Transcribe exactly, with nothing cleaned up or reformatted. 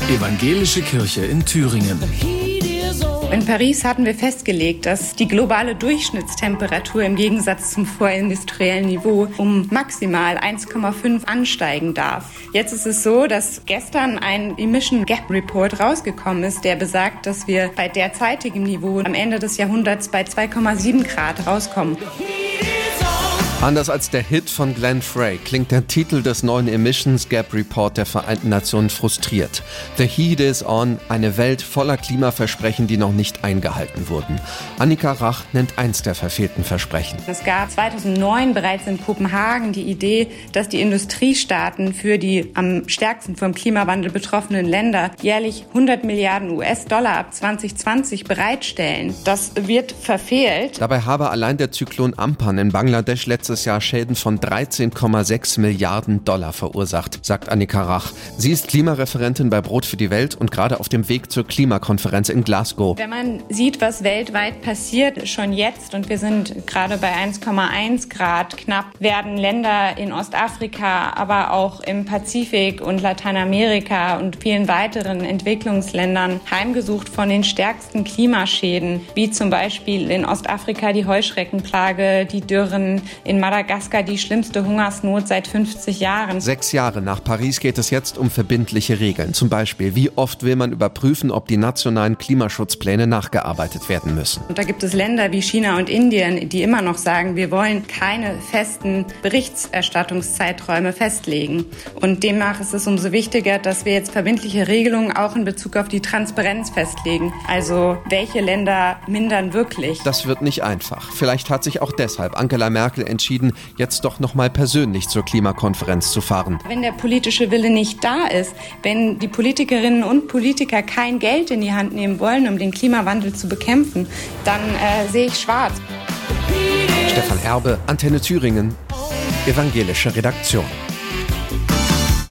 Evangelische Kirche in Thüringen. In Paris hatten wir festgelegt, dass die globale Durchschnittstemperatur im Gegensatz zum vorindustriellen Niveau um maximal eins Komma fünf ansteigen darf. Jetzt ist es so, dass gestern ein Emission Gap Report rausgekommen ist, der besagt, dass wir bei derzeitigem Niveau am Ende des Jahrhunderts bei zwei Komma sieben Grad rauskommen. Anders als der Hit von Glenn Frey klingt der Titel des neuen Emissions Gap Report der Vereinten Nationen frustriert. The Heat is on, eine Welt voller Klimaversprechen, die noch nicht eingehalten wurden. Annika Rach nennt eins der verfehlten Versprechen. Es gab zweitausendneun bereits in Kopenhagen die Idee, dass die Industriestaaten für die am stärksten vom Klimawandel betroffenen Länder jährlich hundert Milliarden U S-Dollar ab zwanzig zwanzig bereitstellen. Das wird verfehlt. Dabei habe allein der Zyklon Amphan in Bangladesch letztes Jahr Schäden von dreizehn Komma sechs Milliarden Dollar verursacht, sagt Annika Rach. Sie ist Klimareferentin bei Brot für die Welt und gerade auf dem Weg zur Klimakonferenz in Glasgow. Wenn man sieht, was weltweit passiert, schon jetzt, und wir sind gerade bei eins Komma eins Grad knapp, werden Länder in Ostafrika, aber auch im Pazifik und Lateinamerika und vielen weiteren Entwicklungsländern heimgesucht von den stärksten Klimaschäden, wie zum Beispiel in Ostafrika die Heuschreckenplage, die Dürren, in Madagaskar die schlimmste Hungersnot seit fünfzig Jahren. Sechs Jahre nach Paris geht es jetzt um verbindliche Regeln. Zum Beispiel, wie oft will man überprüfen, ob die nationalen Klimaschutzpläne nachgearbeitet werden müssen. Und da gibt es Länder wie China und Indien, die immer noch sagen, wir wollen keine festen Berichterstattungszeiträume festlegen. Und demnach ist es umso wichtiger, dass wir jetzt verbindliche Regelungen auch in Bezug auf die Transparenz festlegen. Also welche Länder mindern wirklich? Das wird nicht einfach. Vielleicht hat sich auch deshalb Angela Merkel entschieden, jetzt doch noch mal persönlich zur Klimakonferenz zu fahren. Wenn der politische Wille nicht da ist, wenn die Politikerinnen und Politiker kein Geld in die Hand nehmen wollen, um den Klimawandel zu bekämpfen, dann äh, sehe ich schwarz. Stefan Erbe, Antenne Thüringen, evangelische Redaktion.